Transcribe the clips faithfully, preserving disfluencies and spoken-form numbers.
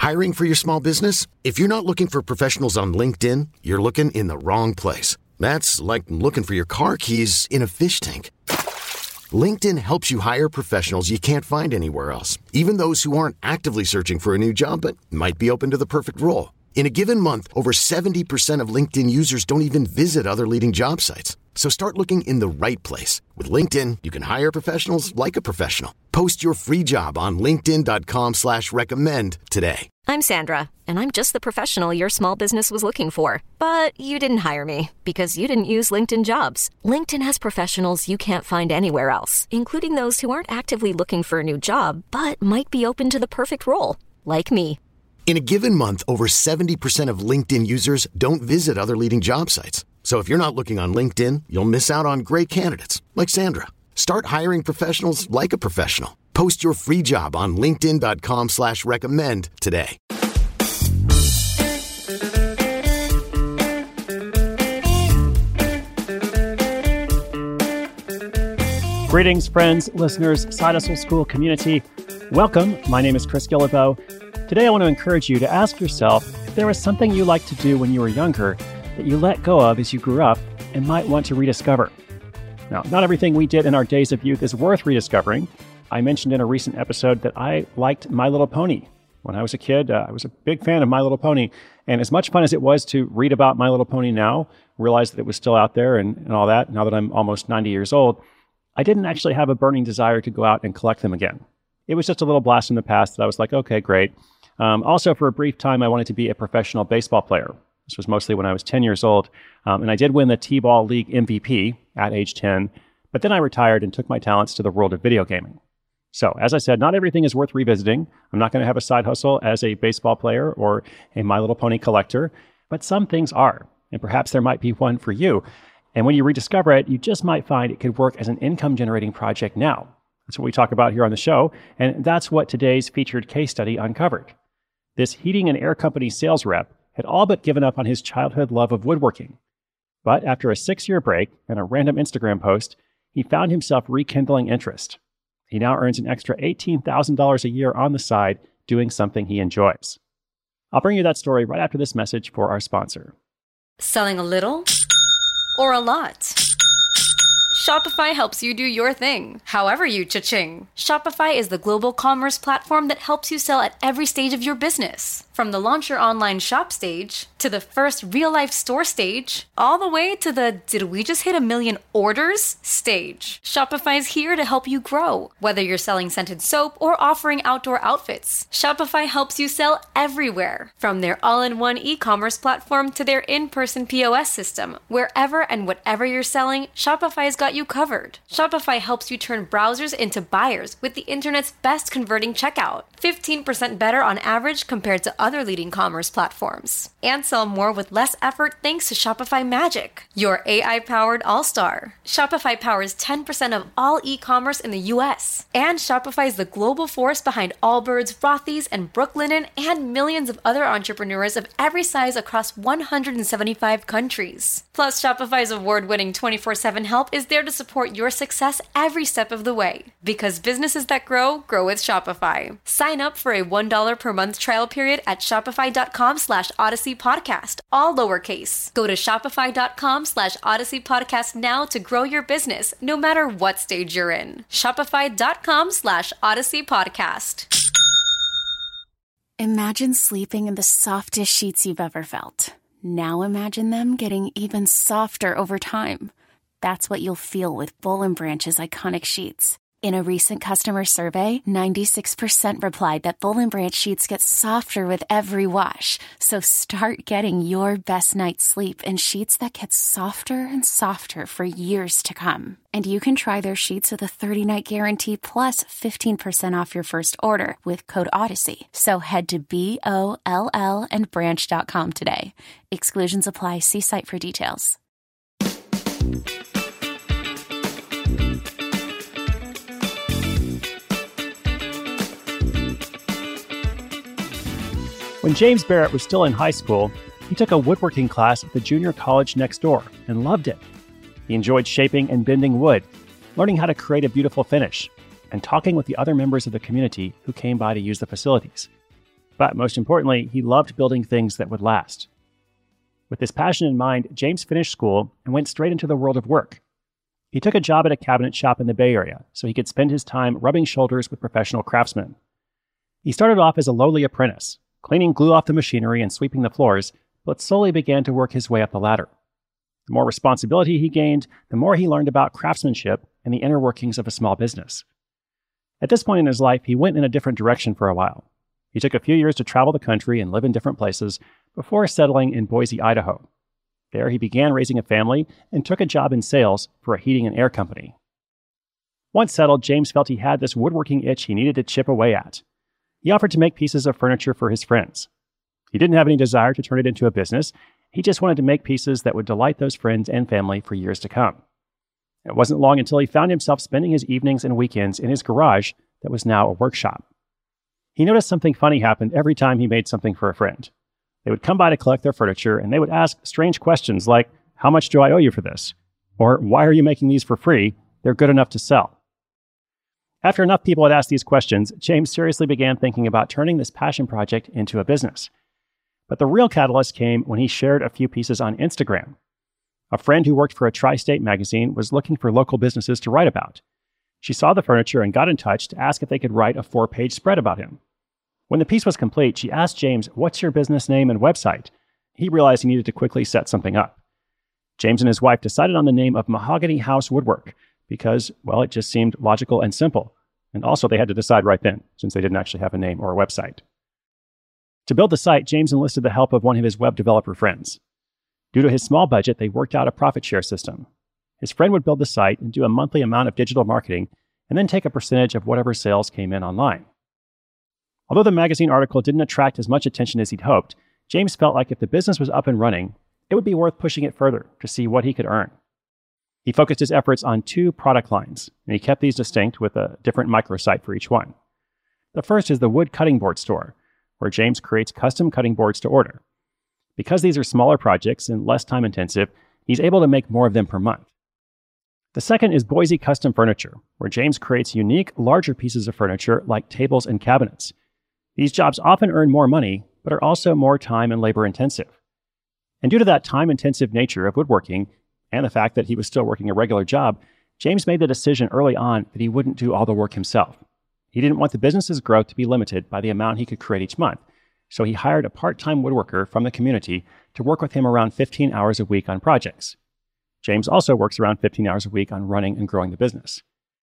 Hiring for your small business? If you're not looking for professionals on LinkedIn, you're looking in the wrong place. That's like looking for your car keys in a fish tank. LinkedIn helps you hire professionals you can't find anywhere else, even those who aren't actively searching for a new job but might be open to the perfect role. In a given month, over seventy percent of LinkedIn users don't even visit other leading job sites. So start looking in the right place. With LinkedIn, you can hire professionals like a professional. Post your free job on linkedin.com slash recommend today. I'm Sandra, and I'm just the professional your small business was looking for. But you didn't hire me because you didn't use LinkedIn Jobs. LinkedIn has professionals you can't find anywhere else, including those who aren't actively looking for a new job, but might be open to the perfect role, like me. In a given month, over seventy percent of LinkedIn users don't visit other leading job sites. So if you're not looking on LinkedIn, you'll miss out on great candidates like Sandra. Start hiring professionals like a professional. Post your free job on linkedin.com slash recommend today. Greetings, friends, listeners, Side Hustle School community. Welcome. My name is Chris Guillebeau. Today, I want to encourage you to ask yourself if there was something you liked to do when you were younger that you let go of as you grew up and might want to rediscover. Now, not everything we did in our days of youth is worth rediscovering. I mentioned in a recent episode that I liked My Little Pony. When I was a kid, uh, I was a big fan of My Little Pony. And as much fun as it was to read about My Little Pony now, realize that it was still out there and, and all that, now that I'm almost ninety years old, I didn't actually have a burning desire to go out and collect them again. It was just a little blast from the past that I was like, okay, great. Um, also, for a brief time, I wanted to be a professional baseball player. This was mostly when I was ten years old. Um, and I did win the T-Ball League M V P at age ten. But then I retired and took my talents to the world of video gaming. So, as I said, not everything is worth revisiting. I'm not going to have a side hustle as a baseball player or a My Little Pony collector. But some things are. And perhaps there might be one for you. And when you rediscover it, you just might find it could work as an income-generating project now. That's what we talk about here on the show. And that's what today's featured case study uncovered. This heating and air company sales rep had all but given up on his childhood love of woodworking. But after a six-year break and a random Instagram post, he found himself rekindling interest. He now earns an extra eighteen thousand dollars a year on the side doing something he enjoys. I'll bring you that story right after this message for our sponsor. Selling a little or a lot? Shopify helps you do your thing, however you cha-ching. Shopify is the global commerce platform that helps you sell at every stage of your business. From the launch your online shop stage, to the first real-life store stage, all the way to the did we just hit a million orders stage. Shopify's here to help you grow. Whether you're selling scented soap or offering outdoor outfits, Shopify helps you sell everywhere. From their all-in-one e-commerce platform to their in-person P O S system, wherever and whatever you're selling, Shopify's got you covered. Shopify helps you turn browsers into buyers with the internet's best converting checkout. fifteen percent better on average compared to other leading commerce platforms. And sell more with less effort thanks to Shopify Magic, your A I-powered all-star. Shopify powers ten percent of all e-commerce in the U S. And Shopify is the global force behind Allbirds, Rothy's, and Brooklinen, and millions of other entrepreneurs of every size across one hundred seventy-five countries. Plus, Shopify's award-winning twenty-four seven help is there to support your success every step of the way. Because businesses that grow, grow with Shopify. Sign up for a one dollar per month trial period at shopify.com slash Odyssey Podcast, all lowercase. Go to shopify.com slash Odyssey Podcast now to grow your business, no matter what stage you're in. Shopify.com slash Odyssey Podcast. Imagine sleeping in the softest sheets you've ever felt. Now imagine them getting even softer over time. That's what you'll feel with Boll and Branch's iconic sheets. In a recent customer survey, ninety-six percent replied that Boll and Branch sheets get softer with every wash. So start getting your best night's sleep in sheets that get softer and softer for years to come. And you can try their sheets with a thirty-night guarantee plus fifteen percent off your first order with code Odyssey. So head to B O L L and branch dot com today. Exclusions apply. See site for details. When James Barrett was still in high school, he took a woodworking class at the junior college next door and loved it. He enjoyed shaping and bending wood, learning how to create a beautiful finish, and talking with the other members of the community who came by to use the facilities. But most importantly, he loved building things that would last. With this passion in mind, James finished school and went straight into the world of work. He took a job at a cabinet shop in the Bay Area so he could spend his time rubbing shoulders with professional craftsmen. He started off as a lowly apprentice, cleaning glue off the machinery and sweeping the floors, but slowly began to work his way up the ladder. The more responsibility he gained, the more he learned about craftsmanship and the inner workings of a small business. At this point in his life, he went in a different direction for a while. He took a few years to travel the country and live in different places before settling in Boise, Idaho. There, he began raising a family and took a job in sales for a heating and air company. Once settled, James felt he had this woodworking itch he needed to chip away at. He offered to make pieces of furniture for his friends. He didn't have any desire to turn it into a business. He just wanted to make pieces that would delight those friends and family for years to come. It wasn't long until he found himself spending his evenings and weekends in his garage that was now a workshop. He noticed something funny happened every time he made something for a friend. They would come by to collect their furniture, and they would ask strange questions like, "How much do I owe you for this?" Or, "Why are you making these for free? They're good enough to sell." After enough people had asked these questions, James seriously began thinking about turning this passion project into a business. But the real catalyst came when he shared a few pieces on Instagram. A friend who worked for a tri-state magazine was looking for local businesses to write about. She saw the furniture and got in touch to ask if they could write a four-page spread about him. When the piece was complete, she asked James, "What's your business name and website?" He realized he needed to quickly set something up. James and his wife decided on the name of Mahogany House Woodwork because, well, it just seemed logical and simple. And also they had to decide right then, since they didn't actually have a name or a website. To build the site, James enlisted the help of one of his web developer friends. Due to his small budget, they worked out a profit share system. His friend would build the site and do a monthly amount of digital marketing and then take a percentage of whatever sales came in online. Although the magazine article didn't attract as much attention as he'd hoped, James felt like if the business was up and running, it would be worth pushing it further to see what he could earn. He focused his efforts on two product lines, and he kept these distinct with a different microsite for each one. The first is the wood cutting board store, where James creates custom cutting boards to order. Because these are smaller projects and less time intensive, he's able to make more of them per month. The second is Boise Custom Furniture, where James creates unique, larger pieces of furniture like tables and cabinets. These jobs often earn more money, but are also more time and labor intensive. And due to that time-intensive nature of woodworking, and the fact that he was still working a regular job, James made the decision early on that he wouldn't do all the work himself. He didn't want the business's growth to be limited by the amount he could create each month, so he hired a part-time woodworker from the community to work with him around fifteen hours a week on projects. James also works around fifteen hours a week on running and growing the business.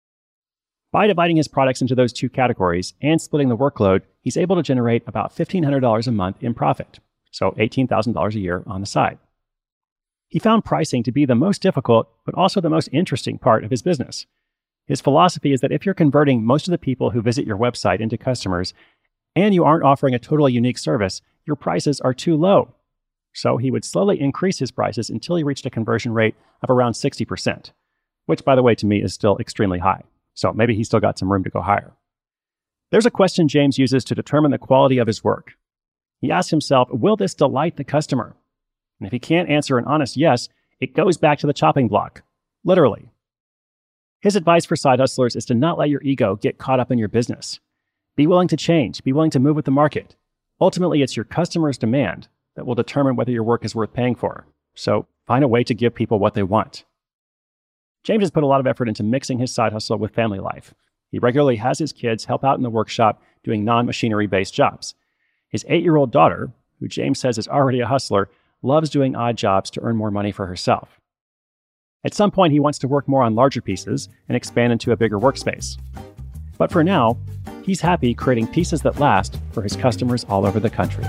By dividing his products into those two categories and splitting the workload, he's able to generate about fifteen hundred dollars a month in profit, so eighteen thousand dollars a year on the side. He found pricing to be the most difficult, but also the most interesting part of his business. His philosophy is that if you're converting most of the people who visit your website into customers, and you aren't offering a totally unique service, your prices are too low. So he would slowly increase his prices until he reached a conversion rate of around sixty percent, which, by the way, to me is still extremely high. So maybe he's still got some room to go higher. There's a question James uses to determine the quality of his work. He asks himself, will this delight the customer? And if he can't answer an honest yes, it goes back to the chopping block, literally. His advice for side hustlers is to not let your ego get caught up in your business. Be willing to change, be willing to move with the market. Ultimately, it's your customer's demand that will determine whether your work is worth paying for. So find a way to give people what they want. James has put a lot of effort into mixing his side hustle with family life. He regularly has his kids help out in the workshop doing non-machinery-based jobs. His eight-year-old daughter, who James says is already a hustler, loves doing odd jobs to earn more money for herself. At some point, he wants to work more on larger pieces and expand into a bigger workspace. But for now, he's happy creating pieces that last for his customers all over the country.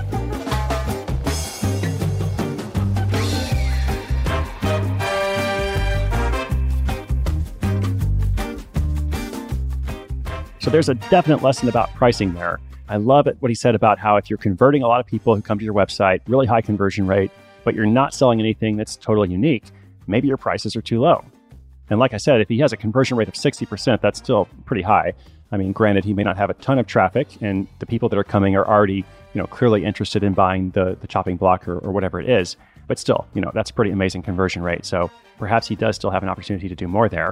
So there's a definite lesson about pricing there. I love it what he said about how if you're converting a lot of people who come to your website, really high conversion rate, but you're not selling anything that's totally unique, maybe your prices are too low. And like I said, if he has a conversion rate of sixty percent, that's still pretty high. I mean, granted, he may not have a ton of traffic, and the people that are coming are already, you know, clearly interested in buying the, the chopping block or, or whatever it is. But still, you know, that's a pretty amazing conversion rate. So perhaps he does still have an opportunity to do more there.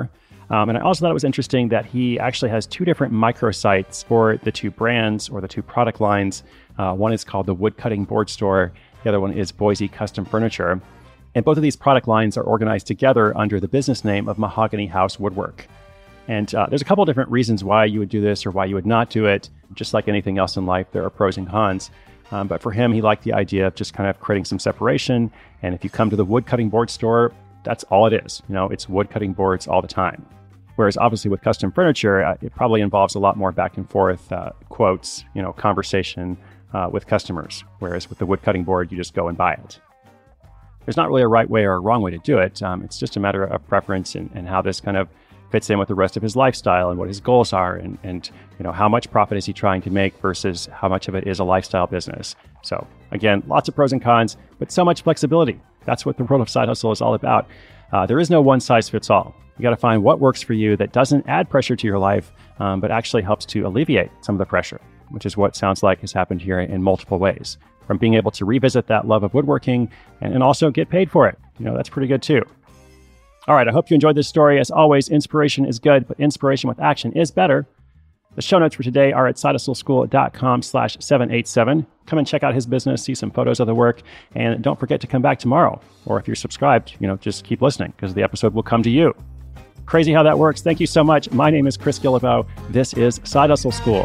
Um, and I also thought it was interesting that he actually has two different microsites for the two brands or the two product lines. Uh, one is called the Woodcutting Board Store. The other one is Boise Custom Furniture. And both of these product lines are organized together under the business name of Mahogany House Woodwork. And uh, there's a couple of different reasons why you would do this or why you would not do it. Just like anything else in life, there are pros and cons. Um, but for him, he liked the idea of just kind of creating some separation. And if you come to the Woodcutting Board Store, that's all it is. You know, it's wood cutting boards all the time. Whereas obviously with custom furniture, uh, it probably involves a lot more back and forth uh, quotes, you know, conversation uh, with customers. Whereas with the wood cutting board, you just go and buy it. There's not really a right way or a wrong way to do it. Um, it's just a matter of preference and, and how this kind of fits in with the rest of his lifestyle and what his goals are and, and you know how much profit is he trying to make versus how much of it is a lifestyle business. So again, lots of pros and cons, but so much flexibility. That's what the world of side hustle is all about. Uh, there is no one size fits all. You got to find what works for you that doesn't add pressure to your life, um, but actually helps to alleviate some of the pressure, which is what sounds like has happened here in multiple ways. From being able to revisit that love of woodworking and, and also get paid for it. You know, that's pretty good too. All right, I hope you enjoyed this story. As always, inspiration is good, but inspiration with action is better. The show notes for today are at sidehustleschool.com slash 787. Come and check out his business, see some photos of the work, and don't forget to come back tomorrow. Or if you're subscribed, you know, just keep listening because the episode will come to you. Crazy how that works. Thank you so much. My name is Chris Guillebeau. This is Side Hustle School.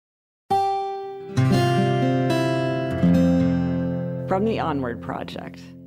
From the Onward Project.